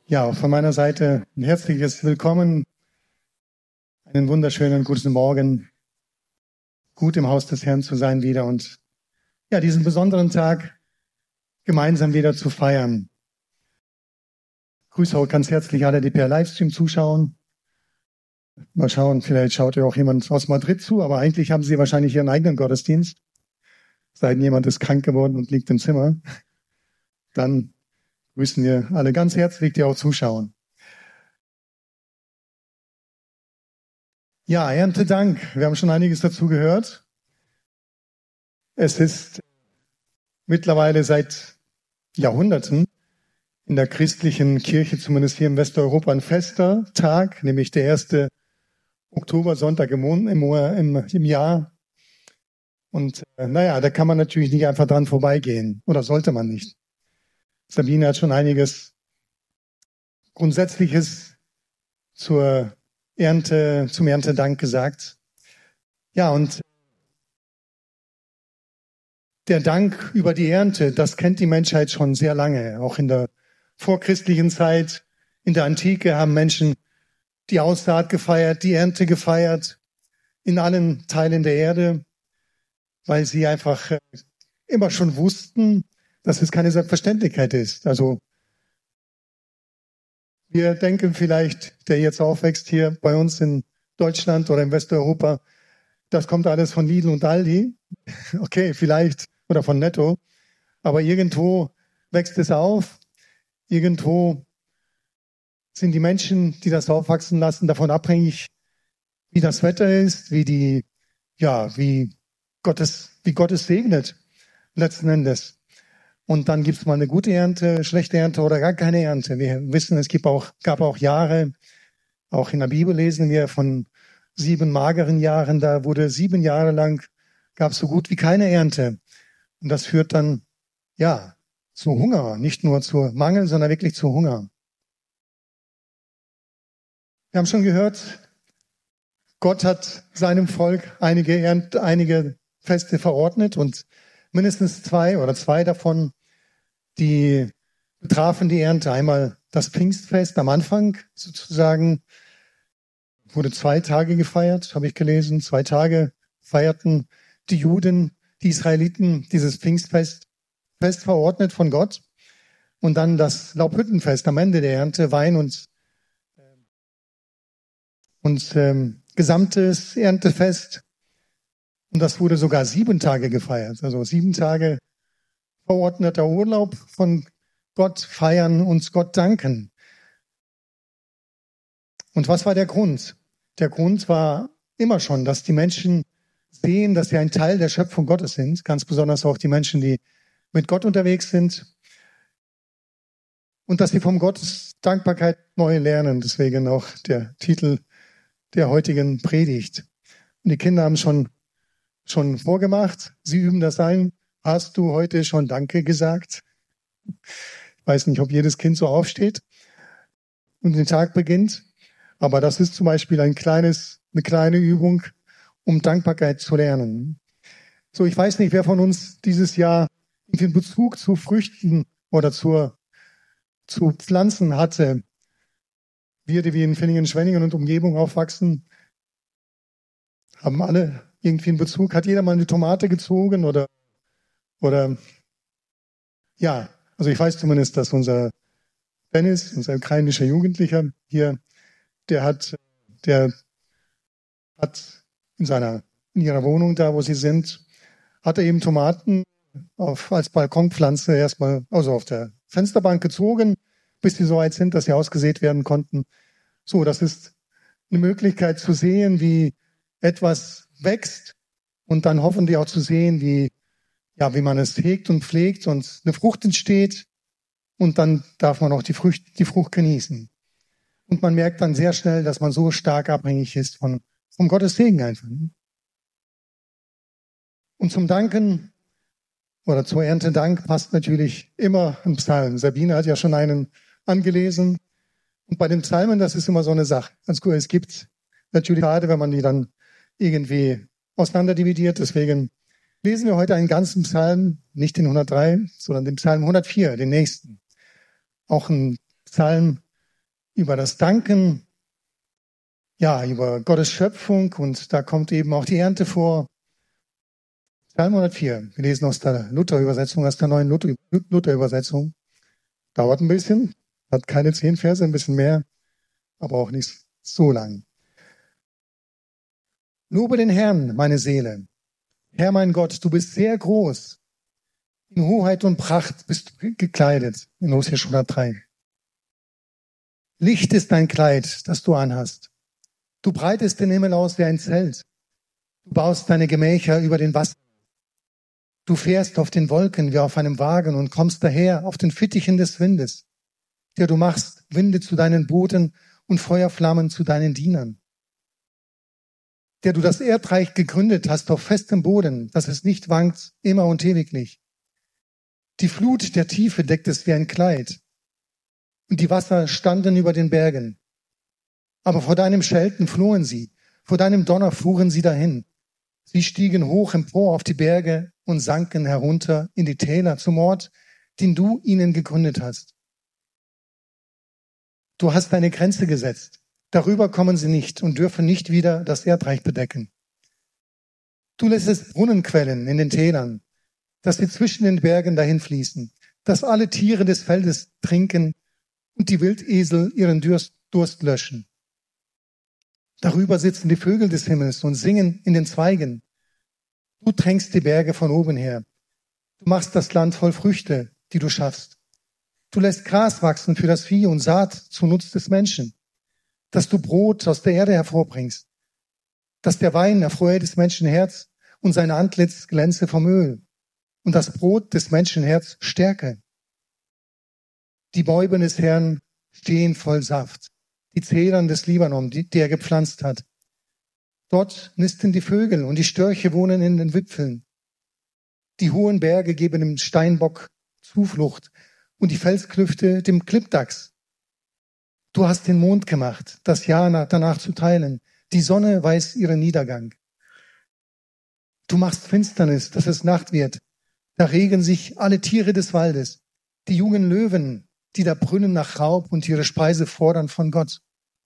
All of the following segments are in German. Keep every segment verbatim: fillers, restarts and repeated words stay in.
Ja, auch von meiner Seite ein herzliches Willkommen, einen wunderschönen guten Morgen, gut im Haus des Herrn zu sein wieder und ja, diesen besonderen Tag gemeinsam wieder zu feiern. Ich grüße auch ganz herzlich alle, die per Livestream zuschauen. Mal schauen, vielleicht schaut ja auch jemand aus Madrid zu, aber eigentlich haben sie wahrscheinlich ihren eigenen Gottesdienst. Sei denn, jemand ist krank geworden und liegt im Zimmer. Dann grüßen wir alle ganz herzlich, die auch zuschauen. Ja, Erntedank. Wir haben schon einiges dazu gehört. Es ist mittlerweile seit Jahrhunderten in der christlichen Kirche, zumindest hier in Westeuropa, ein fester Tag, nämlich der erste Oktobersonntag im, im, im, im Jahr. Und äh, naja, da kann man natürlich nicht einfach dran vorbeigehen. Oder sollte man nicht. Sabine hat schon einiges Grundsätzliches zur Ernte, zum Erntedank gesagt. Ja, und der Dank über die Ernte, das kennt die Menschheit schon sehr lange. Auch in der vorchristlichen Zeit, in der Antike haben Menschen die Aussaat gefeiert, die Ernte gefeiert, in allen Teilen der Erde, weil sie einfach immer schon wussten, dass es keine Selbstverständlichkeit ist. Also wir denken vielleicht, der jetzt aufwächst hier bei uns in Deutschland oder in Westeuropa, das kommt alles von Lidl und Aldi. Okay, vielleicht. Oder von Netto. Aber irgendwo wächst es auf. Irgendwo sind die Menschen, die das aufwachsen lassen, davon abhängig, wie das Wetter ist, wie die, ja, wie Gottes, wie Gott es segnet, letzten Endes. Und dann gibt es mal eine gute Ernte, schlechte Ernte oder gar keine Ernte. Wir wissen, es gibt auch, gab auch Jahre, auch in der Bibel lesen wir von sieben mageren Jahren, da wurde sieben Jahre lang, gab es so gut wie keine Ernte. Und das führt dann, ja, zu Hunger, nicht nur zu Mangel, sondern wirklich zu Hunger. Wir haben schon gehört, Gott hat seinem Volk einige, Ernt, einige Feste verordnet und mindestens zwei oder zwei davon, die betrafen die Ernte. Einmal das Pfingstfest am Anfang sozusagen, wurde zwei Tage gefeiert, habe ich gelesen. Zwei Tage feierten die Juden, die Israeliten dieses Pfingstfest, Fest verordnet von Gott. Und dann das Laubhüttenfest am Ende der Ernte, Wein und, und ähm, gesamtes Erntefest. Und das wurde sogar sieben Tage gefeiert. Also sieben Tage verordneter Urlaub von Gott feiern, uns Gott danken. Und was war der Grund? Der Grund war immer schon, dass die Menschen sehen, dass sie ein Teil der Schöpfung Gottes sind. Ganz besonders auch die Menschen, die mit Gott unterwegs sind. Und dass sie vom Gottes Dankbarkeit neu lernen. Deswegen auch der Titel der heutigen Predigt. Und die Kinder haben schon schon vorgemacht. Sie üben das ein. Hast du heute schon Danke gesagt? Ich weiß nicht, ob jedes Kind so aufsteht und den Tag beginnt. Aber das ist zum Beispiel ein kleines, eine kleine Übung, um Dankbarkeit zu lernen. So, ich weiß nicht, wer von uns dieses Jahr den Bezug zu Früchten oder zur, zu Pflanzen hatte. Wir, die wir in Villingen, Schwenningen und Umgebung aufwachsen, haben alle irgendwie einen Bezug. Hat jeder mal eine Tomate gezogen oder, oder, ja, also ich weiß zumindest, dass unser Dennis, unser ukrainischer Jugendlicher hier, der hat, der hat in seiner, in ihrer Wohnung da, wo sie sind, hat er eben Tomaten auf, als Balkonpflanze erstmal, also auf der Fensterbank gezogen, bis sie so weit sind, dass sie ausgesät werden konnten. So, das ist eine Möglichkeit zu sehen, wie etwas wächst und dann hoffentlich auch zu sehen, wie, ja, wie man es hegt und pflegt und eine Frucht entsteht und dann darf man auch die Frucht, die Frucht genießen. Und man merkt dann sehr schnell, dass man so stark abhängig ist von, vom Gottes Segen einfach. Und zum Danken oder zur Erntedank passt natürlich immer ein Psalm. Sabine hat ja schon einen angelesen. Und bei den Psalmen, das ist immer so eine Sache. Ganz cool. Es gibt natürlich gerade, wenn man die dann irgendwie auseinanderdividiert. Deswegen lesen wir heute einen ganzen Psalm, nicht den hundertdrei, sondern den Psalm hundertvier, den nächsten. Auch ein Psalm, über das Danken, ja, über Gottes Schöpfung, und da kommt eben auch die Ernte vor. Psalm hundertvier, wir lesen aus der Luther-Übersetzung, aus der neuen Luther- Luther-Übersetzung. Dauert ein bisschen, hat keine zehn Verse, ein bisschen mehr, aber auch nicht so lang. Lobe den Herrn, meine Seele. Herr mein Gott, du bist sehr groß. In Hoheit und Pracht bist du gekleidet. In Hosea hundertdrei. Licht ist dein Kleid, das du anhast. Du breitest den Himmel aus wie ein Zelt. Du baust deine Gemächer über den Wasser. Du fährst auf den Wolken wie auf einem Wagen und kommst daher auf den Fittichen des Windes. Der du machst Winde zu deinen Booten und Feuerflammen zu deinen Dienern. Der du das Erdreich gegründet hast auf festem Boden, dass es nicht wankt, immer und ewiglich. Die Flut der Tiefe deckt es wie ein Kleid. Und die Wasser standen über den Bergen. Aber vor deinem Schelten flohen sie, vor deinem Donner fuhren sie dahin. Sie stiegen hoch empor auf die Berge und sanken herunter in die Täler zum Ort, den du ihnen gegründet hast. Du hast eine Grenze gesetzt. Darüber kommen sie nicht und dürfen nicht wieder das Erdreich bedecken. Du lässt Brunnen quellen in den Tälern, dass sie zwischen den Bergen dahin fließen, dass alle Tiere des Feldes trinken und die Wildesel ihren Durst, Durst löschen. Darüber sitzen die Vögel des Himmels und singen in den Zweigen. Du tränkst die Berge von oben her. Du machst das Land voll Früchte, die du schaffst. Du lässt Gras wachsen für das Vieh und Saat zum Nutz des Menschen, dass du Brot aus der Erde hervorbringst, dass der Wein erfreue des Menschen Herz und sein Antlitz glänze vom Öl und das Brot des Menschen Herz stärke. Die Bäume des Herrn stehen voll Saft, die Zedern des Libanon, die, die er gepflanzt hat. Dort nisten die Vögel und die Störche wohnen in den Wipfeln. Die hohen Berge geben dem Steinbock Zuflucht und die Felsklüfte dem Klippdachs. Du hast den Mond gemacht, das Jahr danach zu teilen. Die Sonne weiß ihren Niedergang. Du machst Finsternis, dass es Nacht wird. Da regen sich alle Tiere des Waldes, die jungen Löwen, die da brünnen nach Raub und ihre Speise fordern von Gott.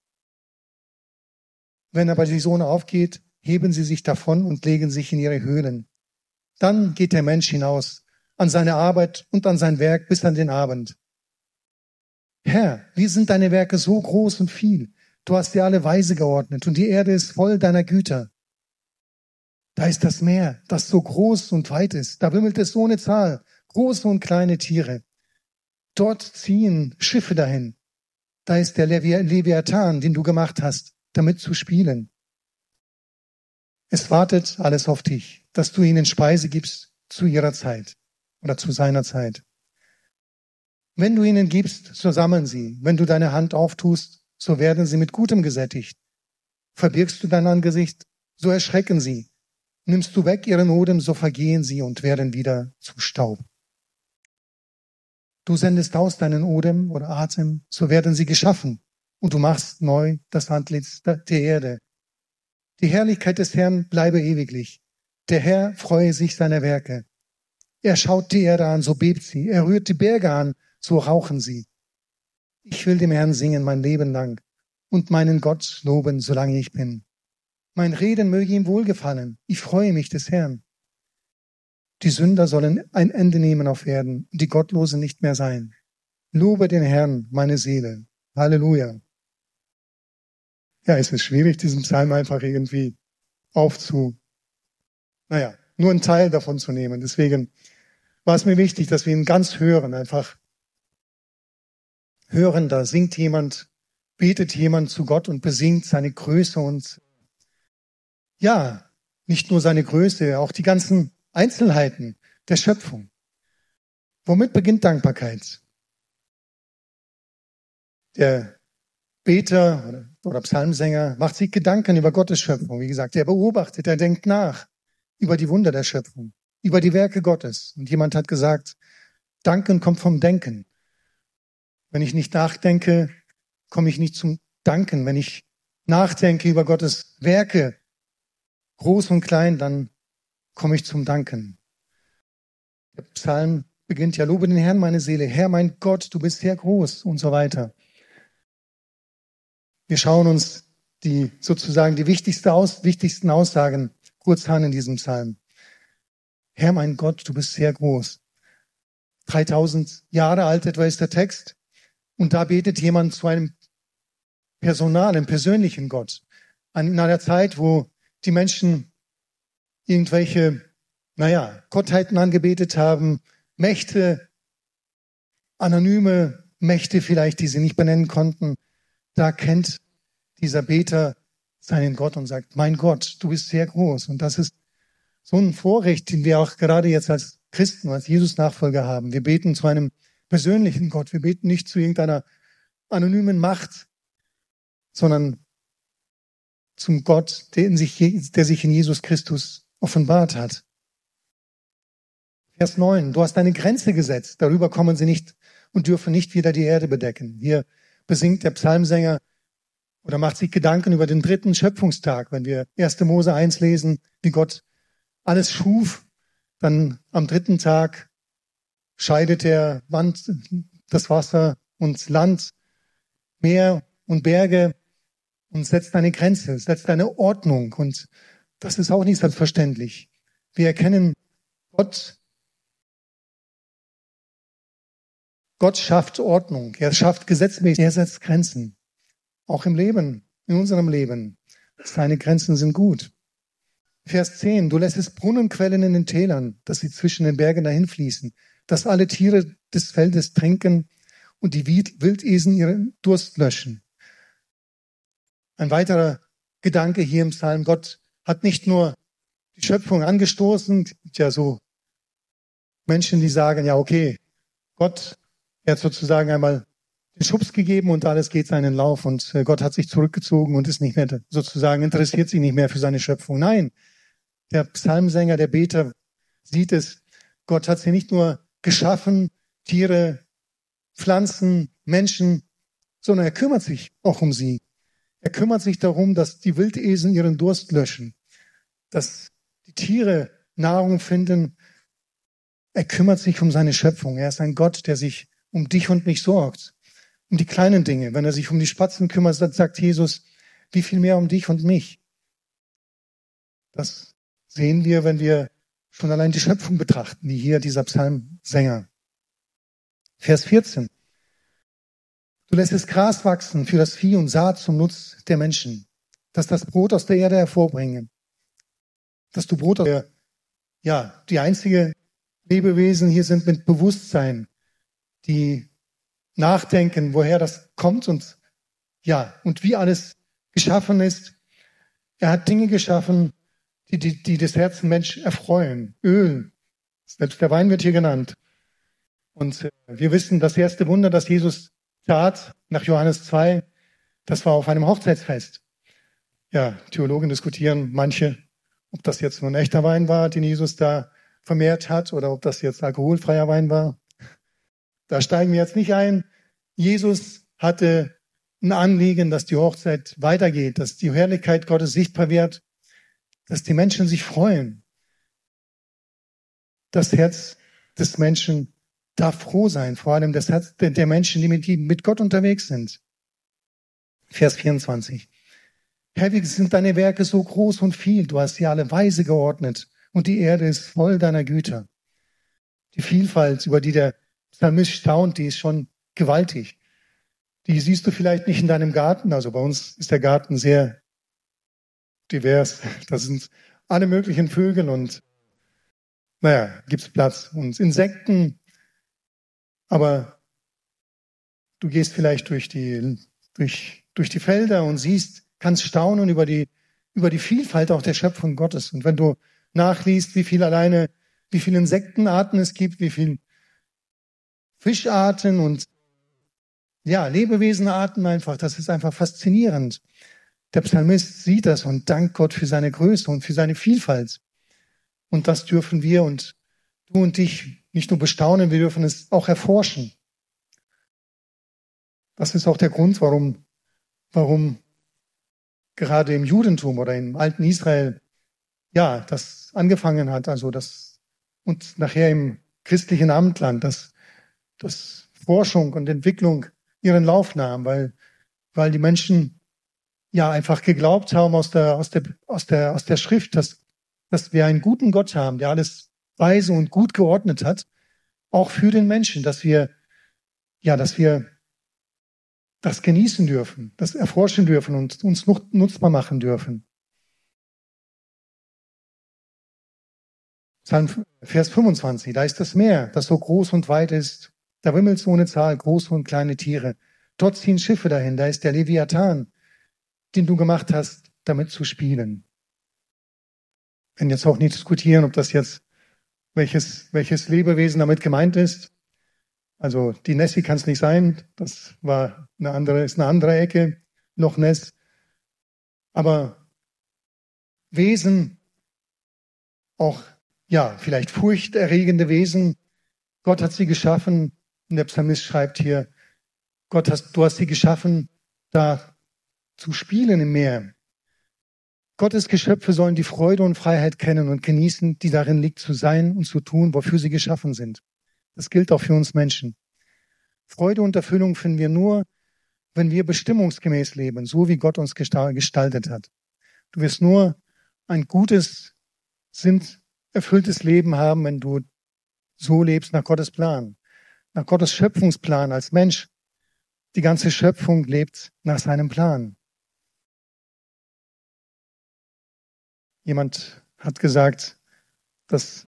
Wenn aber die Sonne aufgeht, heben sie sich davon und legen sich in ihre Höhlen. Dann geht der Mensch hinaus an seine Arbeit und an sein Werk bis an den Abend. Herr, wie sind deine Werke so groß und viel? Du hast sie alle weise geordnet und die Erde ist voll deiner Güter. Da ist das Meer, das so groß und weit ist. Da wimmelt es ohne Zahl, große und kleine Tiere. Dort ziehen Schiffe dahin. Da ist der Levi- Leviathan, den du gemacht hast, damit zu spielen. Es wartet alles auf dich, dass du ihnen Speise gibst zu ihrer Zeit oder zu seiner Zeit. Wenn du ihnen gibst, so sammeln sie. Wenn du deine Hand auftust, so werden sie mit Gutem gesättigt. Verbirgst du dein Angesicht, so erschrecken sie. Nimmst du weg ihren Odem, so vergehen sie und werden wieder zu Staub. Du sendest aus deinen Odem oder Atem, so werden sie geschaffen. Und du machst neu das Antlitz der Erde. Die Herrlichkeit des Herrn bleibe ewiglich. Der Herr freue sich seiner Werke. Er schaut die Erde an, so bebt sie. Er rührt die Berge an, so rauchen sie. Ich will dem Herrn singen mein Leben lang und meinen Gott loben, solange ich bin. Mein Reden möge ihm wohlgefallen. Ich freue mich des Herrn. Die Sünder sollen ein Ende nehmen auf Erden und die Gottlosen nicht mehr sein. Lobe den Herrn, meine Seele. Halleluja. Ja, es ist schwierig, diesen Psalm einfach irgendwie aufzu, naja, nur einen Teil davon zu nehmen. Deswegen war es mir wichtig, dass wir ihn ganz hören, einfach hören, da singt jemand, betet jemand zu Gott und besingt seine Größe und ja, nicht nur seine Größe, auch die ganzen Einzelheiten der Schöpfung. Womit beginnt Dankbarkeit? Der Beter oder, oder Psalmsänger macht sich Gedanken über Gottes Schöpfung. Wie gesagt, er beobachtet, er denkt nach über die Wunder der Schöpfung, über die Werke Gottes. Und jemand hat gesagt, Danken kommt vom Denken. Wenn ich nicht nachdenke, komme ich nicht zum Danken. Wenn ich nachdenke über Gottes Werke, groß und klein, dann komme ich zum Danken. Der Psalm beginnt ja, lobe den Herrn, meine Seele. Herr, mein Gott, du bist sehr groß und so weiter. Wir schauen uns die sozusagen die wichtigste Aus, wichtigsten Aussagen kurz an in diesem Psalm. Herr, mein Gott, du bist sehr groß. dreitausend Jahre alt etwa ist der Text. Und da betet jemand zu einem personalen, persönlichen Gott. In einer Zeit, wo die Menschen irgendwelche, naja, Gottheiten angebetet haben, Mächte, anonyme Mächte vielleicht, die sie nicht benennen konnten. Da kennt dieser Beter seinen Gott und sagt, mein Gott, du bist sehr groß. Und das ist so ein Vorrecht, den wir auch gerade jetzt als Christen, als Jesus-Nachfolger haben. Wir beten zu einem persönlichen Gott. Wir beten nicht zu irgendeiner anonymen Macht, sondern zum Gott, der, in sich, der sich in Jesus Christus offenbart hat. Vers neun. Du hast eine Grenze gesetzt. Darüber kommen sie nicht und dürfen nicht wieder die Erde bedecken. Hier besingt der Psalmsänger oder macht sich Gedanken über den dritten Schöpfungstag. Wenn wir erste Mose eins lesen, wie Gott alles schuf, dann am dritten Tag scheidet er Wand, das Wasser und Land, Meer und Berge und setzt eine Grenze, setzt eine Ordnung. Und das ist auch nicht selbstverständlich. Wir erkennen, Gott, Gott schafft Ordnung. Er schafft gesetzmäßig, er setzt Grenzen. Auch im Leben, in unserem Leben. Seine Grenzen sind gut. Vers zehn. Du lässt Brunnenquellen in den Tälern, dass sie zwischen den Bergen dahin fließen, dass alle Tiere des Feldes trinken und die Wildesen ihren Durst löschen. Ein weiterer Gedanke hier im Psalm. Gott hat nicht nur die Schöpfung angestoßen, ja so Menschen, die sagen, ja okay, Gott, er hat sozusagen einmal den Schubs gegeben und alles geht seinen Lauf und Gott hat sich zurückgezogen und ist nicht mehr sozusagen, interessiert sich nicht mehr für seine Schöpfung. Nein, der Psalmsänger, der Beter sieht es, Gott hat sie nicht nur geschaffen, Tiere, Pflanzen, Menschen, sondern er kümmert sich auch um sie. Er kümmert sich darum, dass die Wildesen ihren Durst löschen, dass die Tiere Nahrung finden. Er kümmert sich um seine Schöpfung. Er ist ein Gott, der sich um dich und mich sorgt. Um die kleinen Dinge. Wenn er sich um die Spatzen kümmert, sagt Jesus, wie viel mehr um dich und mich. Das sehen wir, wenn wir schon allein die Schöpfung betrachten, wie hier dieser Psalmsänger. Vers vierzehn. Du lässt das Gras wachsen für das Vieh und Saat zum Nutz der Menschen, dass das Brot aus der Erde hervorbringe. Dass du Brot aus der, ja, die einzige Lebewesen hier sind mit Bewusstsein, die nachdenken, woher das kommt und, ja, und wie alles geschaffen ist. Er hat Dinge geschaffen, die, die, die das Herzen Mensch erfreuen. Öl, selbst der Wein wird hier genannt. Und wir wissen, das erste Wunder, das Jesus tat, nach Johannes zwei, das war auf einem Hochzeitsfest. Ja, Theologen diskutieren manche, ob das jetzt nur ein echter Wein war, den Jesus da vermehrt hat, oder ob das jetzt alkoholfreier Wein war. Da steigen wir jetzt nicht ein. Jesus hatte ein Anliegen, dass die Hochzeit weitergeht, dass die Herrlichkeit Gottes sichtbar wird, dass die Menschen sich freuen. Das Herz des Menschen darf froh sein, vor allem das Herz der Menschen, die mit, mit Gott unterwegs sind. Vers vierundzwanzig. Herr, wie sind deine Werke so groß und viel? Du hast sie alle weise geordnet und die Erde ist voll deiner Güter. Die Vielfalt, über die der Psalmist staunt, die ist schon gewaltig. Die siehst du vielleicht nicht in deinem Garten. Also bei uns ist der Garten sehr divers. Da sind alle möglichen Vögel und naja, gibt's Platz. Und Insekten. Aber du gehst vielleicht durch die, durch, durch die Felder und siehst, kannst staunen über die, über die Vielfalt auch der Schöpfung Gottes. Und wenn du nachliest, wie viel alleine, wie viele Insektenarten es gibt, wie viele Fischarten und ja, Lebewesenarten einfach, das ist einfach faszinierend. Der Psalmist sieht das und dankt Gott für seine Größe und für seine Vielfalt. Und das dürfen wir und du und ich nicht nur bestaunen, wir dürfen es auch erforschen. Das ist auch der Grund, warum, warum gerade im Judentum oder im alten Israel, ja, das angefangen hat, also das, und nachher im christlichen Abendland, dass, dass Forschung und Entwicklung ihren Lauf nahm, weil, weil die Menschen ja einfach geglaubt haben aus der, aus der, aus der, aus der Schrift, dass, dass wir einen guten Gott haben, der alles weise und gut geordnet hat, auch für den Menschen, dass wir, ja, dass wir das genießen dürfen, das erforschen dürfen und uns nutzbar machen dürfen. Psalm Vers fünfundzwanzig, da ist das Meer, das so groß und weit ist, da wimmelt's ohne Zahl, große und kleine Tiere. Dort ziehen Schiffe dahin, da ist der Leviathan, den du gemacht hast, damit zu spielen. Wir können jetzt auch nicht diskutieren, ob das jetzt, welches, welches Lebewesen damit gemeint ist. Also die Nessie kann es nicht sein, das war eine andere, ist eine andere Ecke, Loch Ness. Aber Wesen, auch ja, vielleicht furchterregende Wesen, Gott hat sie geschaffen, und der Psalmist schreibt hier, Gott, hast, du hast sie geschaffen, da zu spielen im Meer. Gottes Geschöpfe sollen die Freude und Freiheit kennen und genießen, die darin liegt, zu sein und zu tun, wofür sie geschaffen sind. Das gilt auch für uns Menschen. Freude und Erfüllung finden wir nur, wenn wir bestimmungsgemäß leben, so wie Gott uns gestaltet hat. Du wirst nur ein gutes, sinnerfülltes Leben haben, wenn du so lebst nach Gottes Plan, nach Gottes Schöpfungsplan als Mensch. Die ganze Schöpfung lebt nach seinem Plan. Jemand hat gesagt, dass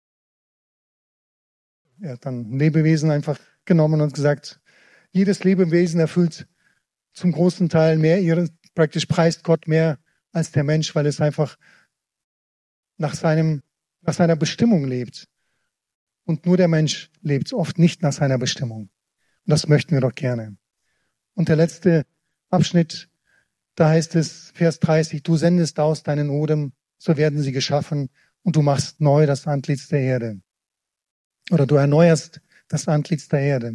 er hat dann ein Lebewesen einfach genommen und gesagt, jedes Lebewesen erfüllt zum großen Teil mehr ihre, praktisch preist Gott mehr als der Mensch, weil es einfach nach seinem, nach seiner Bestimmung lebt. Und nur der Mensch lebt oft nicht nach seiner Bestimmung. Und das möchten wir doch gerne. Und der letzte Abschnitt, da heißt es, Vers dreißig, du sendest aus deinen Odem, so werden sie geschaffen und du machst neu das Antlitz der Erde. Oder du erneuerst das Antlitz der Erde.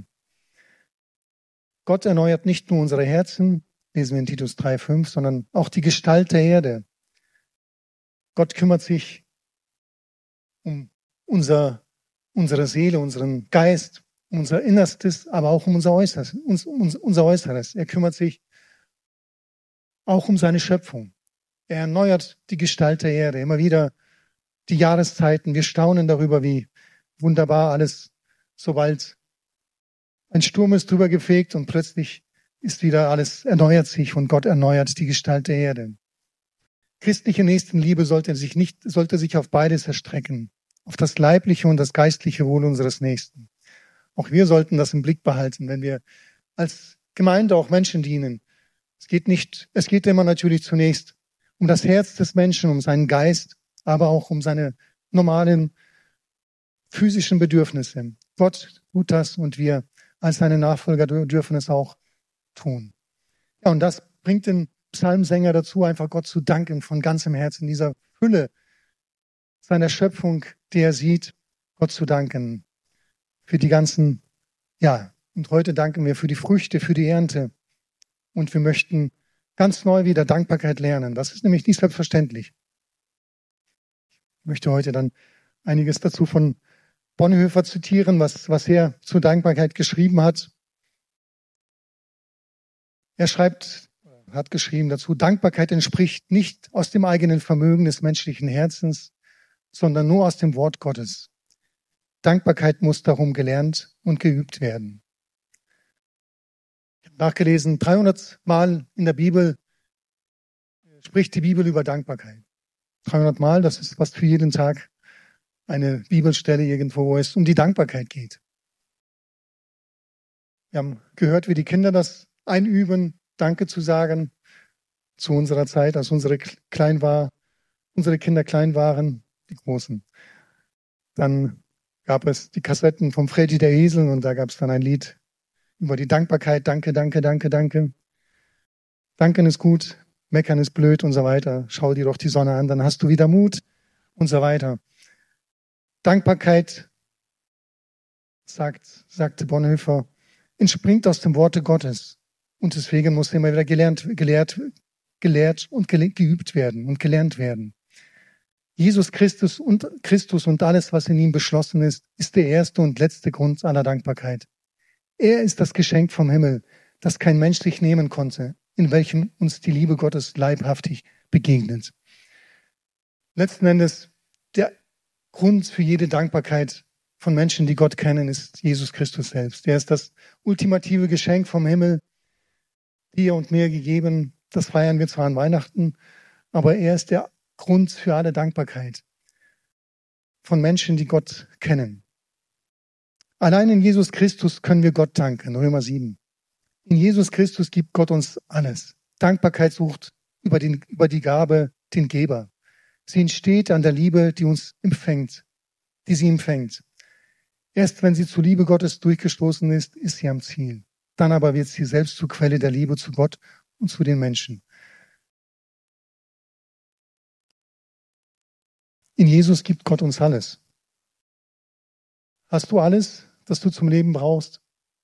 Gott erneuert nicht nur unsere Herzen, lesen wir in Titus drei fünf, sondern auch die Gestalt der Erde. Gott kümmert sich um unser, unsere Seele, unseren Geist, unser Innerstes, aber auch um unser Äußeres, um unser Äußeres. Er kümmert sich auch um seine Schöpfung. Er erneuert die Gestalt der Erde, immer wieder die Jahreszeiten. Wir staunen darüber, wie wunderbar alles, sobald ein Sturm ist drüber gefegt und plötzlich ist wieder alles, erneuert sich und Gott erneuert die Gestalt der Erde. Christliche Nächstenliebe sollte sich nicht, sollte sich auf beides erstrecken, auf das leibliche und das geistliche Wohl unseres Nächsten. Auch wir sollten das im Blick behalten, wenn wir als Gemeinde auch Menschen dienen. Es geht nicht, es geht immer natürlich zunächst um das Herz des Menschen, um seinen Geist, aber auch um seine normalen physischen Bedürfnisse. Gott tut das und wir als seine Nachfolger dürfen es auch tun. Ja, und das bringt den Psalmsänger dazu, einfach Gott zu danken von ganzem Herzen, dieser Fülle seiner Schöpfung, die er sieht, Gott zu danken für die ganzen, ja, und heute danken wir für die Früchte, für die Ernte. Und wir möchten ganz neu wieder Dankbarkeit lernen. Das ist nämlich nicht selbstverständlich. Ich möchte heute dann einiges dazu von Bonhoeffer zitieren, was, was er zur Dankbarkeit geschrieben hat. Er schreibt, hat geschrieben dazu, Dankbarkeit entspricht nicht aus dem eigenen Vermögen des menschlichen Herzens, sondern nur aus dem Wort Gottes. Dankbarkeit muss darum gelernt und geübt werden. Ich habe nachgelesen, dreihundert Mal in der Bibel spricht die Bibel über Dankbarkeit. dreihundert Mal, das ist fast für jeden Tag eine Bibelstelle irgendwo, wo es um die Dankbarkeit geht. Wir haben gehört, wie die Kinder das einüben, Danke zu sagen zu unserer Zeit, als unsere klein war, unsere Kinder klein waren, die Großen. Dann gab es die Kassetten vom Freddy der Esel und da gab es dann ein Lied über die Dankbarkeit. Danke, danke, danke, danke. Danken ist gut, meckern ist blöd und so weiter. Schau dir doch die Sonne an, dann hast du wieder Mut und so weiter. Dankbarkeit, sagt, sagte Bonhoeffer, entspringt aus dem Worte Gottes. Und deswegen muss immer wieder gelernt, gelehrt, gelehrt und geübt werden und gelernt werden. Jesus Christus und, Christus und alles, was in ihm beschlossen ist, ist der erste und letzte Grund aller Dankbarkeit. Er ist das Geschenk vom Himmel, das kein Mensch sich nehmen konnte. in welchem uns die Liebe Gottes leibhaftig begegnet. Letzten Endes, der Grund für jede Dankbarkeit von Menschen, die Gott kennen, ist Jesus Christus selbst. Er ist das ultimative Geschenk vom Himmel, dir und mir gegeben. Das feiern wir zwar an Weihnachten, aber er ist der Grund für alle Dankbarkeit von Menschen, die Gott kennen. Allein in Jesus Christus können wir Gott danken, Römer sieben. In Jesus Christus gibt Gott uns alles. Dankbarkeit sucht über, den, über die Gabe den Geber. Sie entsteht an der Liebe, die uns empfängt, die sie empfängt. Erst wenn sie zur Liebe Gottes durchgestoßen ist, ist sie am Ziel. Dann aber wird sie selbst zur Quelle der Liebe zu Gott und zu den Menschen. In Jesus gibt Gott uns alles. Hast du alles, das du zum Leben brauchst?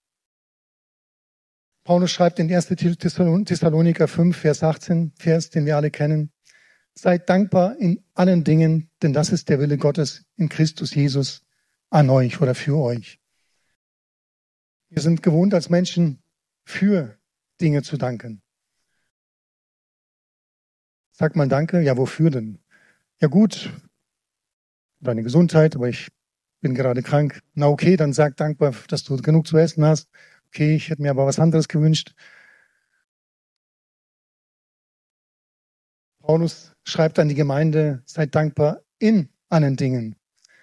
Paulus schreibt in erster Thessaloniker fünf, Vers achtzehn, Vers, den wir alle kennen. Seid dankbar in allen Dingen, denn das ist der Wille Gottes in Christus Jesus an euch oder für euch. Wir sind gewohnt, als Menschen für Dinge zu danken. Sag mal Danke. Ja, wofür denn? Ja gut, deine Gesundheit, aber ich bin gerade krank. Na okay, dann sag dankbar, dass du genug zu essen hast. Okay, ich hätte mir aber was anderes gewünscht. Paulus schreibt an die Gemeinde, seid dankbar in allen Dingen.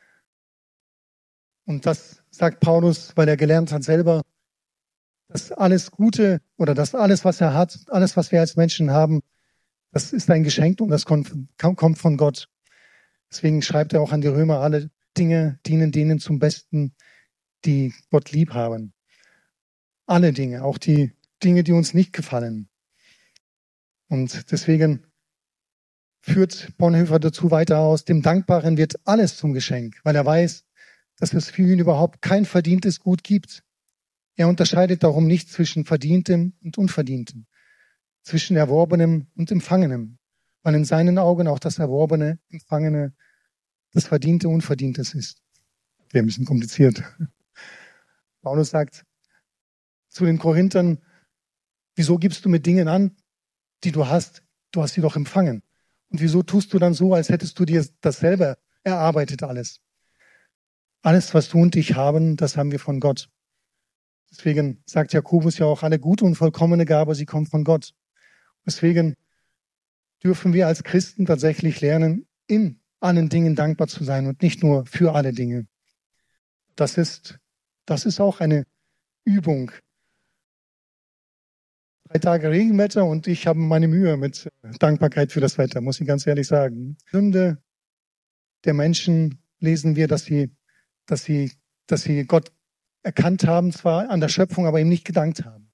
Und das sagt Paulus, weil er gelernt hat selber, dass alles Gute oder dass alles, was er hat, alles, was wir als Menschen haben, das ist ein Geschenk und das kommt von Gott. Deswegen schreibt er auch an die Römer, alle Dinge dienen denen zum Besten, die Gott lieb haben. Alle Dinge, auch die Dinge, die uns nicht gefallen. Und deswegen führt Bonhoeffer dazu weiter aus, dem Dankbaren wird alles zum Geschenk, weil er weiß, dass es für ihn überhaupt kein verdientes Gut gibt. Er unterscheidet darum nicht zwischen Verdientem und Unverdientem, zwischen Erworbenem und Empfangenem, weil in seinen Augen auch das Erworbene, Empfangene, das Verdiente Unverdientes ist. Wäre ein bisschen kompliziert. Paulus sagt zu den Korinthern, wieso gibst du mir Dinge an, die du hast? Du hast sie doch empfangen. Und wieso tust du dann so, als hättest du dir das selber erarbeitet alles? Alles, was du und ich haben, das haben wir von Gott. Deswegen sagt Jakobus ja auch, alle gute und vollkommene Gabe, sie kommt von Gott. Deswegen dürfen wir als Christen tatsächlich lernen, in allen Dingen dankbar zu sein und nicht nur für alle Dinge. Das ist, das ist auch eine Übung. Drei Tage Regenwetter und ich habe meine Mühe mit Dankbarkeit für das Wetter, muss ich ganz ehrlich sagen. Sünde der Menschen lesen wir, dass sie, dass sie, dass sie Gott erkannt haben, zwar an der Schöpfung, aber ihm nicht gedankt haben.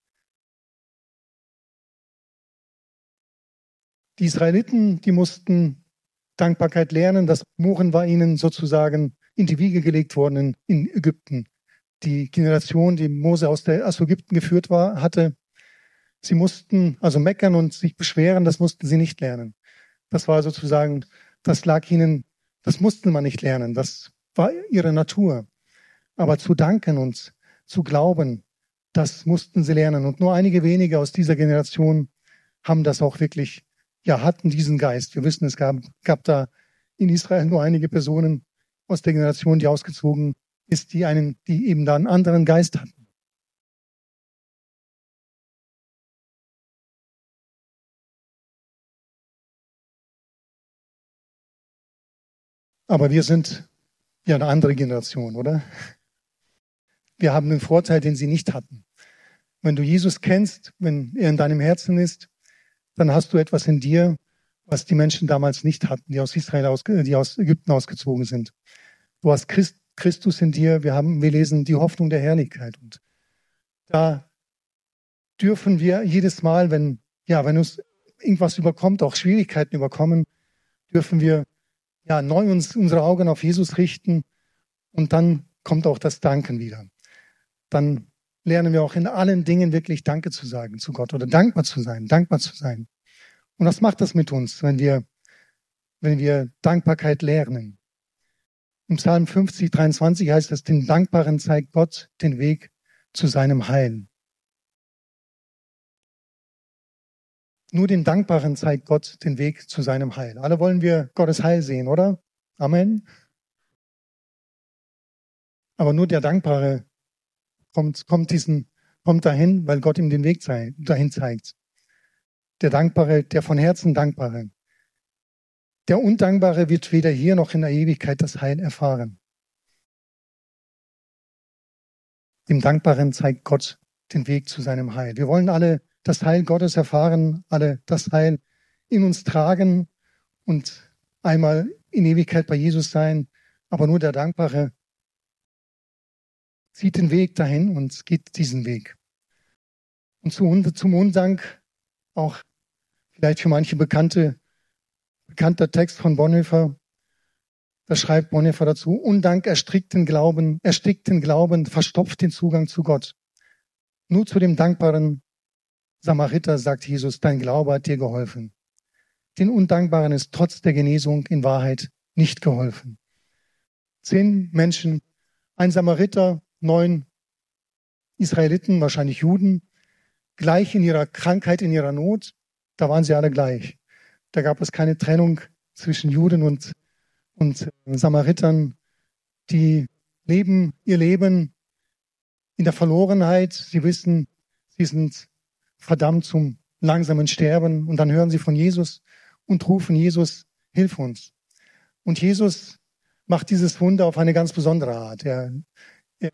Die Israeliten, die mussten Dankbarkeit lernen. Das Murren war ihnen sozusagen in die Wiege gelegt worden in, in Ägypten. Die Generation, die Mose aus, der, aus Ägypten geführt war, hatte, sie mussten also meckern und sich beschweren, das mussten sie nicht lernen. Das war sozusagen, das lag ihnen, das mussten man nicht lernen, das war ihre Natur. Aber zu danken und zu glauben, das mussten sie lernen. Und nur einige wenige aus dieser Generation haben das auch wirklich, ja, hatten diesen Geist. Wir wissen, es gab, gab da in Israel nur einige Personen aus der Generation, die ausgezogen ist, die einen, die eben da einen anderen Geist hatten. Aber wir sind ja eine andere Generation, oder? Wir haben den Vorteil, den sie nicht hatten. Wenn du Jesus kennst, wenn er in deinem Herzen ist, dann hast du etwas in dir, was die Menschen damals nicht hatten, die aus Israel, aus, die aus Ägypten ausgezogen sind. Du hast Christ, Christus in dir. Wir haben, wir lesen die Hoffnung der Herrlichkeit. Und da dürfen wir jedes Mal, wenn, ja, wenn uns irgendwas überkommt, auch Schwierigkeiten überkommen, dürfen wir ja neu uns unsere Augen auf Jesus richten. Und dann kommt auch das Danken wieder. Dann lernen wir auch in allen Dingen wirklich Danke zu sagen zu Gott oder dankbar zu sein, dankbar zu sein. Und was macht das mit uns, wenn wir, wenn wir Dankbarkeit lernen? Im Psalm fünfzig, dreiundzwanzig heißt es, den Dankbaren zeigt Gott den Weg zu seinem Heil. Nur den Dankbaren zeigt Gott den Weg zu seinem Heil. Alle wollen wir Gottes Heil sehen, oder? Amen. Aber nur der Dankbare kommt, kommt, diesen, kommt dahin, weil Gott ihm den Weg zei- dahin zeigt. Der Dankbare, der von Herzen Dankbare. Der Undankbare wird weder hier noch in der Ewigkeit das Heil erfahren. Dem Dankbaren zeigt Gott den Weg zu seinem Heil. Wir wollen alle das Heil Gottes erfahren, alle das Heil in uns tragen und einmal in Ewigkeit bei Jesus sein. Aber nur der Dankbare sieht den Weg dahin und geht diesen Weg. Und zum Undank auch vielleicht für manche bekannte, bekannter Text von Bonhoeffer. Da schreibt Bonhoeffer dazu: Undank erstrickt den Glauben, erstickt den Glauben, verstopft den Zugang zu Gott. Nur zu dem dankbaren Samariter sagt Jesus: Dein Glaube hat dir geholfen. Den Undankbaren ist trotz der Genesung in Wahrheit nicht geholfen. Zehn Menschen, ein Samariter, neun Israeliten, wahrscheinlich Juden, gleich in ihrer Krankheit, in ihrer Not. Da waren sie alle gleich. Da gab es keine Trennung zwischen Juden und, und Samaritern. Die leben ihr Leben in der Verlorenheit. Sie wissen, sie sind verdammt zum langsamen Sterben. Und dann hören sie von Jesus und rufen: Jesus, hilf uns. Und Jesus macht dieses Wunder auf eine ganz besondere Art. Er, er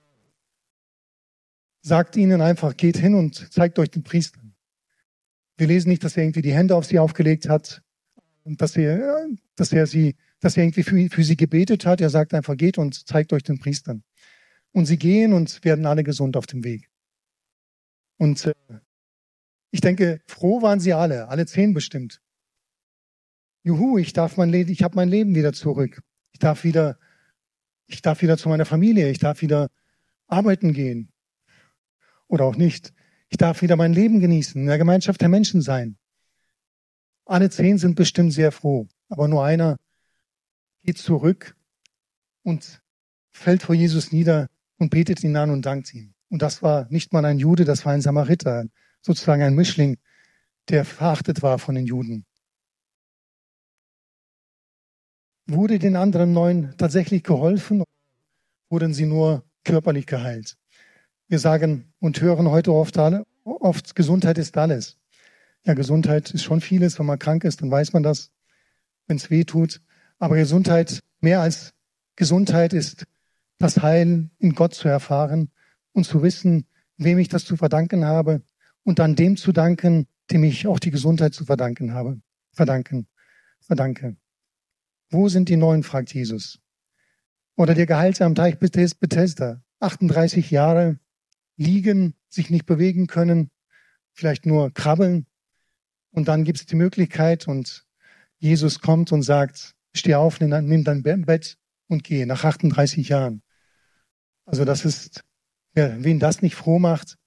sagt ihnen einfach: Geht hin und zeigt euch den Priestern. Wir lesen nicht, dass er irgendwie die Hände auf sie aufgelegt hat und dass er, dass er sie, dass er irgendwie für, für sie gebetet hat. Er sagt einfach: Geht und zeigt euch den Priestern. Und sie gehen und werden alle gesund auf dem Weg. Und äh, ich denke, froh waren sie alle, alle zehn bestimmt. Juhu, ich darf mein Leben, ich habe mein Leben wieder zurück. Ich darf wieder, ich darf wieder zu meiner Familie. Ich darf wieder arbeiten gehen. Oder auch nicht. Ich darf wieder mein Leben genießen, in der Gemeinschaft der Menschen sein. Alle zehn sind bestimmt sehr froh. Aber nur einer geht zurück und fällt vor Jesus nieder und betet ihn an und dankt ihm. Und das war nicht mal ein Jude, das war ein Samariter, sozusagen ein Mischling, der verachtet war von den Juden. Wurde den anderen neun tatsächlich geholfen oder wurden sie nur körperlich geheilt? Wir sagen und hören heute oft, alle, oft, Gesundheit ist alles. Ja, Gesundheit ist schon vieles. Wenn man krank ist, dann weiß man das, wenn es weh tut. Aber Gesundheit, mehr als Gesundheit, ist das Heil in Gott zu erfahren und zu wissen, wem ich das zu verdanken habe und dann dem zu danken, dem ich auch die Gesundheit zu verdanken habe. Verdanken, verdanke. Wo sind die Neuen, fragt Jesus. Oder der Geheilte am Teich Bethesda, achtunddreißig Jahre, liegen, sich nicht bewegen können, vielleicht nur krabbeln. Und dann gibt es die Möglichkeit und Jesus kommt und sagt: Steh auf, nimm dein Bett und geh, nach achtunddreißig Jahren. Also das ist, ja, wen das nicht froh macht.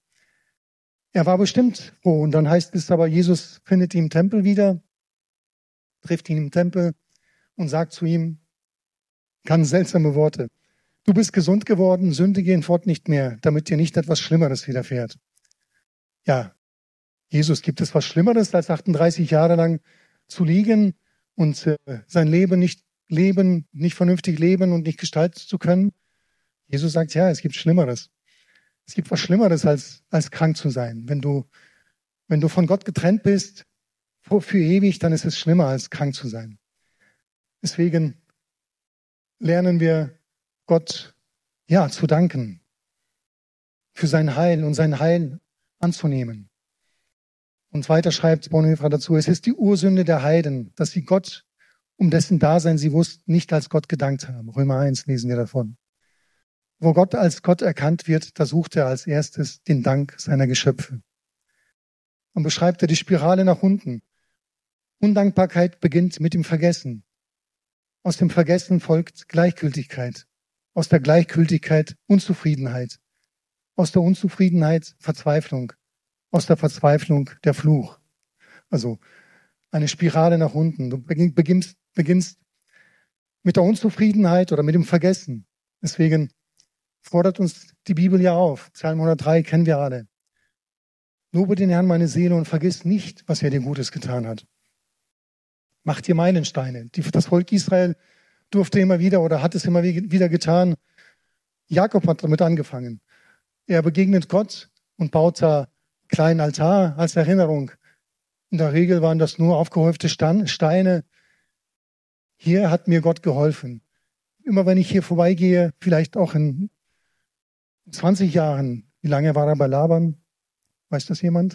Er war bestimmt froh. Und dann heißt es aber, Jesus findet ihn im Tempel wieder, trifft ihn im Tempel und sagt zu ihm ganz seltsame Worte: Du bist gesund geworden, sündige hinfort nicht mehr, damit dir nicht etwas Schlimmeres widerfährt. Ja, Jesus, gibt es was Schlimmeres, als achtunddreißig Jahre lang zu liegen und äh, sein Leben nicht leben, nicht vernünftig leben und nicht gestalten zu können? Jesus sagt: Ja, es gibt Schlimmeres. Es gibt was Schlimmeres, als, als krank zu sein. Wenn du, wenn du von Gott getrennt bist, für, für ewig, dann ist es schlimmer, als krank zu sein. Deswegen lernen wir Gott, ja, zu danken, für sein Heil und sein Heil anzunehmen. Und weiter schreibt Bonhoeffer dazu: Es ist die Ursünde der Heiden, dass sie Gott, um dessen Dasein sie wussten, nicht als Gott gedankt haben. Römer eins lesen wir davon. Wo Gott als Gott erkannt wird, da sucht er als erstes den Dank seiner Geschöpfe. Und beschreibt er die Spirale nach unten. Undankbarkeit beginnt mit dem Vergessen. Aus dem Vergessen folgt Gleichgültigkeit. Aus der Gleichgültigkeit Unzufriedenheit. Aus der Unzufriedenheit Verzweiflung. Aus der Verzweiflung der Fluch. Also eine Spirale nach unten. Du beginnst, beginnst mit der Unzufriedenheit oder mit dem Vergessen. Deswegen fordert uns die Bibel ja auf. Psalm hundertdrei kennen wir alle. Lobe den Herrn, meine Seele, und vergiss nicht, was er dir Gutes getan hat. Mach dir Meilensteine. Die, das Volk Israel durfte immer wieder oder hat es immer wieder getan. Jakob hat damit angefangen. Er begegnet Gott und baut da einen kleinen Altar als Erinnerung. In der Regel waren das nur aufgehäufte Steine. Hier hat mir Gott geholfen. Immer wenn ich hier vorbeigehe, vielleicht auch in zwanzig Jahren, wie lange war er bei Laban? Weiß das jemand?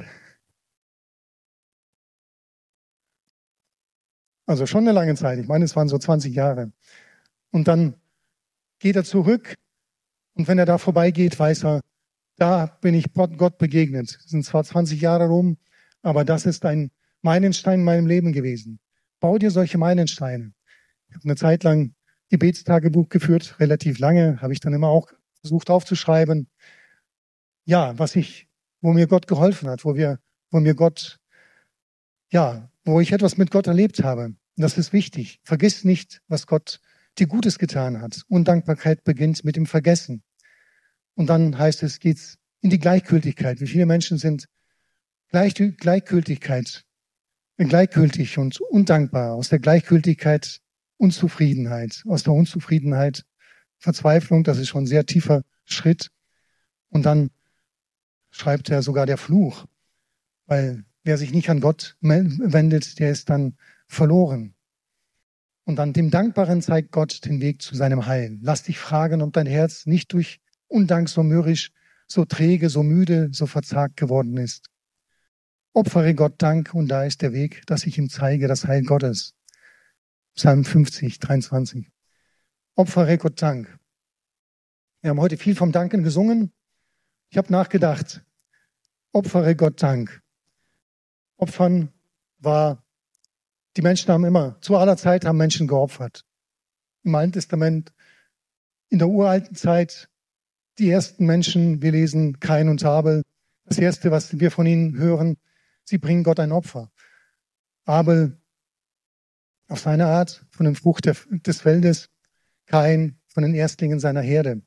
Also schon eine lange Zeit. Ich meine, es waren so zwanzig Jahre. Und dann geht er zurück. Und wenn er da vorbeigeht, weiß er, da bin ich Gott begegnet. Es sind zwar zwanzig Jahre rum, aber das ist ein Meilenstein in meinem Leben gewesen. Bau dir solche Meilensteine. Ich habe eine Zeit lang Gebetstagebuch geführt, relativ lange, habe ich dann immer auch versucht aufzuschreiben. Ja, was ich, wo mir Gott geholfen hat, wo wir, wo mir Gott, ja, wo ich etwas mit Gott erlebt habe. Und das ist wichtig. Vergiss nicht, was Gott dir Gutes getan hat. Undankbarkeit beginnt mit dem Vergessen. Und dann heißt es, geht's in die Gleichgültigkeit. Wie viele Menschen sind Gleich, Gleichgültigkeit, gleichgültig und undankbar. Aus der Gleichgültigkeit Unzufriedenheit. Aus der Unzufriedenheit Verzweiflung. Das ist schon ein sehr tiefer Schritt. Und dann schreibt er sogar der Fluch. Weil wer sich nicht an Gott wendet, der ist dann verloren. Und an dem Dankbaren zeigt Gott den Weg zu seinem Heil. Lass dich fragen, ob dein Herz nicht durch Undank so mürrisch, so träge, so müde, so verzagt geworden ist. Opfere Gott Dank, und da ist der Weg, dass ich ihm zeige, das Heil Gottes. Psalm fünfzig, dreiundzwanzig. Opfere Gott Dank. Wir haben heute viel vom Danken gesungen. Ich habe nachgedacht, opfere Gott Dank. Opfern war, die Menschen haben immer, zu aller Zeit haben Menschen geopfert. Im Alten Testament, in der uralten Zeit, die ersten Menschen, wir lesen Kain und Abel. Das Erste, was wir von ihnen hören, sie bringen Gott ein Opfer. Abel auf seine Art von dem Frucht des Feldes, Kain von den Erstlingen seiner Herde.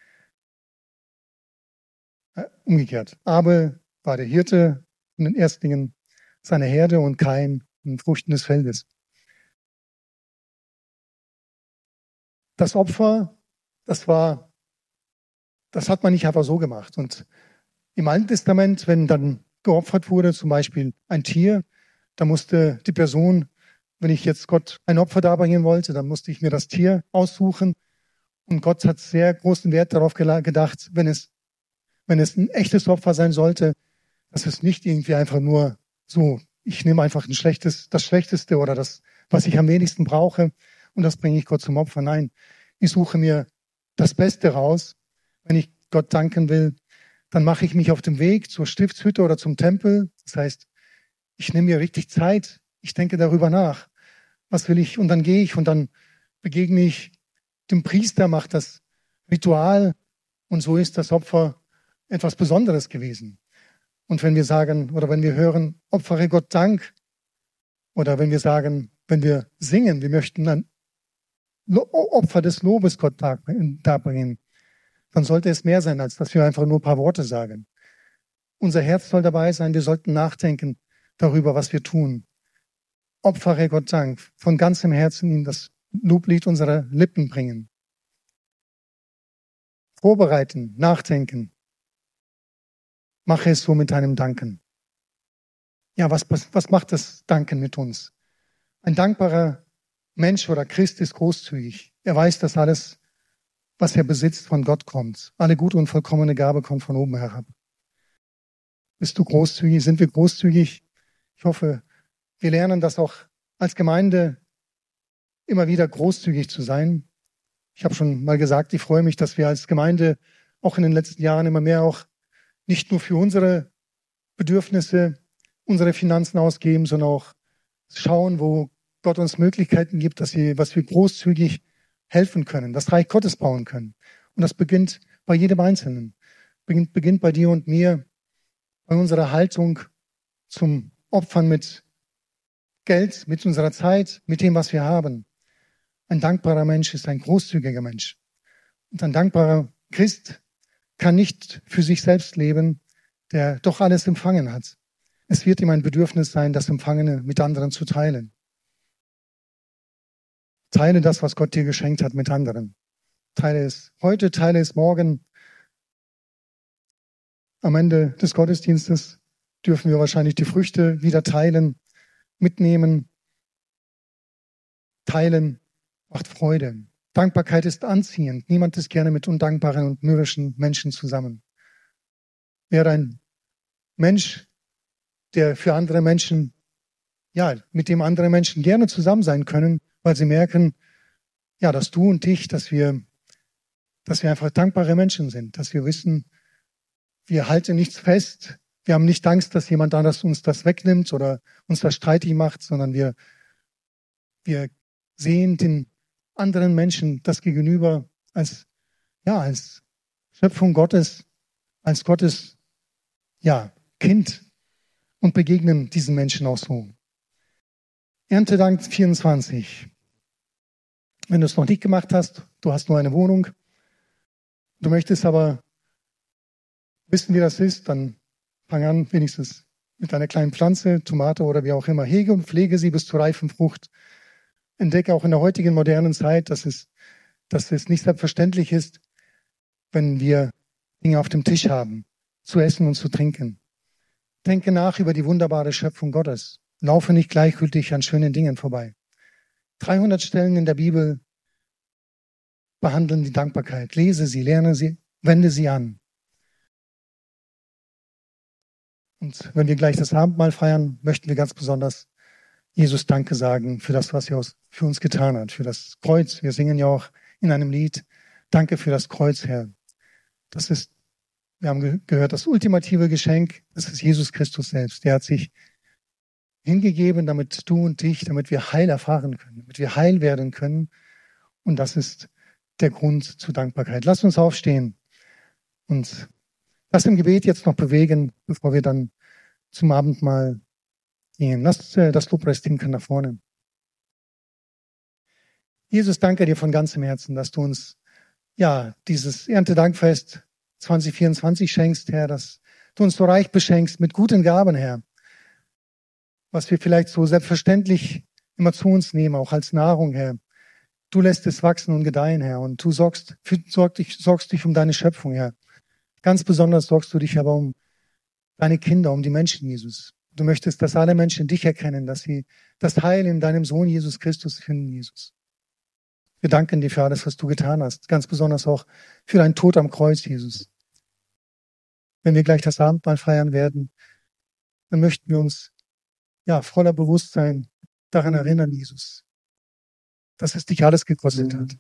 Umgekehrt. Abel war der Hirte von den Erstlingen seiner Herde und Kain von den Früchten des Feldes. Das Opfer, das war, das hat man nicht einfach so gemacht. Und im Alten Testament, wenn dann geopfert wurde, zum Beispiel ein Tier, da musste die Person, wenn ich jetzt Gott ein Opfer darbringen wollte, dann musste ich mir das Tier aussuchen. Und Gott hat sehr großen Wert darauf gedacht, wenn es, wenn es ein echtes Opfer sein sollte, dass es nicht irgendwie einfach nur so, ich nehme einfach ein schlechtes, das Schlechteste oder das, was ich am wenigsten brauche, und das bringe ich Gott zum Opfer. Nein, ich suche mir das Beste raus. Wenn ich Gott danken will, dann mache ich mich auf dem Weg zur Stiftshütte oder zum Tempel. Das heißt, ich nehme mir richtig Zeit. Ich denke darüber nach. Was will ich? Und dann gehe ich und dann begegne ich dem Priester, mache das Ritual, und so ist das Opfer etwas Besonderes gewesen. Und wenn wir sagen oder wenn wir hören, opfere Gott Dank, oder wenn wir sagen, wenn wir singen, wir möchten ein Opfer des Lobes Gott darbringen, dann sollte es mehr sein, als dass wir einfach nur ein paar Worte sagen. Unser Herz soll dabei sein, wir sollten nachdenken darüber, was wir tun. Opfere Gott Dank, von ganzem Herzen ihm das Loblied unserer Lippen bringen. Vorbereiten, nachdenken. Mache es so mit deinem Danken. Ja, was, was, was macht das Danken mit uns? Ein dankbarer Mensch oder Christ ist großzügig. Er weiß, dass alles, was er besitzt, von Gott kommt. Alle gute und vollkommene Gabe kommt von oben herab. Bist du großzügig? Sind wir großzügig? Ich hoffe, wir lernen das auch als Gemeinde immer wieder großzügig zu sein. Ich habe schon mal gesagt, ich freue mich, dass wir als Gemeinde auch in den letzten Jahren immer mehr auch nicht nur für unsere Bedürfnisse, unsere Finanzen ausgeben, sondern auch schauen, wo Gott uns Möglichkeiten gibt, dass wir, was wir großzügig helfen können, das Reich Gottes bauen können. Und das beginnt bei jedem Einzelnen. Beginnt, beginnt bei dir und mir, bei unserer Haltung zum Opfern mit Geld, mit unserer Zeit, mit dem, was wir haben. Ein dankbarer Mensch ist ein großzügiger Mensch. Und ein dankbarer Christ kann nicht für sich selbst leben, der doch alles empfangen hat. Es wird ihm ein Bedürfnis sein, das Empfangene mit anderen zu teilen. Teile das, was Gott dir geschenkt hat, mit anderen. Teile es heute, teile es morgen. Am Ende des Gottesdienstes dürfen wir wahrscheinlich die Früchte wieder teilen, mitnehmen. Teilen macht Freude. Dankbarkeit ist anziehend. Niemand ist gerne mit undankbaren und mürrischen Menschen zusammen. Wäre ein Mensch, der für andere Menschen, ja, mit dem andere Menschen gerne zusammen sein können, weil sie merken, ja, dass du und ich, dass wir, dass wir einfach dankbare Menschen sind, dass wir wissen, wir halten nichts fest, wir haben nicht Angst, dass jemand anders uns das wegnimmt oder uns das streitig macht, sondern wir, wir sehen den anderen Menschen das Gegenüber als, ja, als Schöpfung Gottes, als Gottes, ja, Kind und begegnen diesen Menschen auch so. Erntedank vierundzwanzig. Wenn du es noch nicht gemacht hast, du hast nur eine Wohnung, du möchtest aber wissen, wie das ist, dann fang an, wenigstens mit einer kleinen Pflanze, Tomate oder wie auch immer, hege und pflege sie bis zur reifen Frucht. Entdecke auch in der heutigen modernen Zeit, dass es, dass es nicht selbstverständlich ist, wenn wir Dinge auf dem Tisch haben, zu essen und zu trinken. Denke nach über die wunderbare Schöpfung Gottes. Laufe nicht gleichgültig an schönen Dingen vorbei. dreihundert Stellen in der Bibel behandeln die Dankbarkeit. Lese sie, lerne sie, wende sie an. Und wenn wir gleich das Abendmahl feiern, möchten wir ganz besonders Jesus Danke sagen für das, was er für uns getan hat, für das Kreuz. Wir singen ja auch in einem Lied, Danke für das Kreuz, Herr. Das ist, wir haben gehört, das ultimative Geschenk, das ist Jesus Christus selbst. Der hat sich hingegeben, damit du und ich, damit wir Heil erfahren können, damit wir heil werden können. Und das ist der Grund zur Dankbarkeit. Lass uns aufstehen und das im Gebet jetzt noch bewegen, bevor wir dann zum Abendmahl gehen. Lass äh, das Lobpreisteam nach vorne. Jesus, danke dir von ganzem Herzen, dass du uns ja dieses Erntedankfest zwanzig vierundzwanzig schenkst, Herr, dass du uns so reich beschenkst mit guten Gaben, Herr, was wir vielleicht so selbstverständlich immer zu uns nehmen, auch als Nahrung, Herr. Du lässt es wachsen und gedeihen, Herr, und du sorgst, für, sorgst, dich, sorgst dich um deine Schöpfung, Herr. Ganz besonders sorgst du dich aber um deine Kinder, um die Menschen, Jesus. Du möchtest, dass alle Menschen dich erkennen, dass sie das Heil in deinem Sohn Jesus Christus finden, Jesus. Wir danken dir für alles, was du getan hast, ganz besonders auch für deinen Tod am Kreuz, Jesus. Wenn wir gleich das Abendmahl feiern werden, dann möchten wir uns ja voller Bewusstsein daran erinnern, Jesus, dass es dich alles gekostet hat.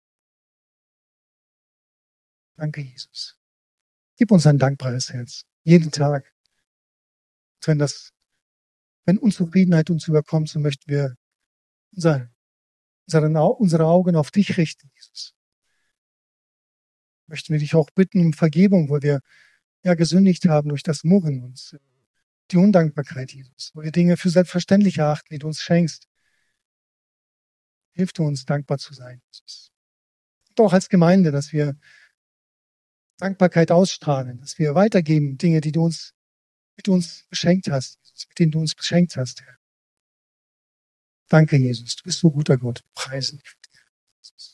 Danke, Jesus. Gib uns ein dankbares Herz, jeden Tag. Und wenn das, wenn Unzufriedenheit uns überkommt, so möchten wir unser, unsere, unsere Augen auf dich richten, Jesus. Möchten wir dich auch bitten um Vergebung, wo wir ja gesündigt haben durch das Murren und die Undankbarkeit, Jesus, wo wir Dinge für selbstverständlich erachten, die du uns schenkst. Hilf du uns, dankbar zu sein, Jesus. Und auch als Gemeinde, dass wir Dankbarkeit ausstrahlen, dass wir weitergeben Dinge, die du uns, mit uns beschenkt hast, mit denen du uns beschenkt hast, Herr. Danke, Jesus. Du bist so guter Gott. Preisen dich.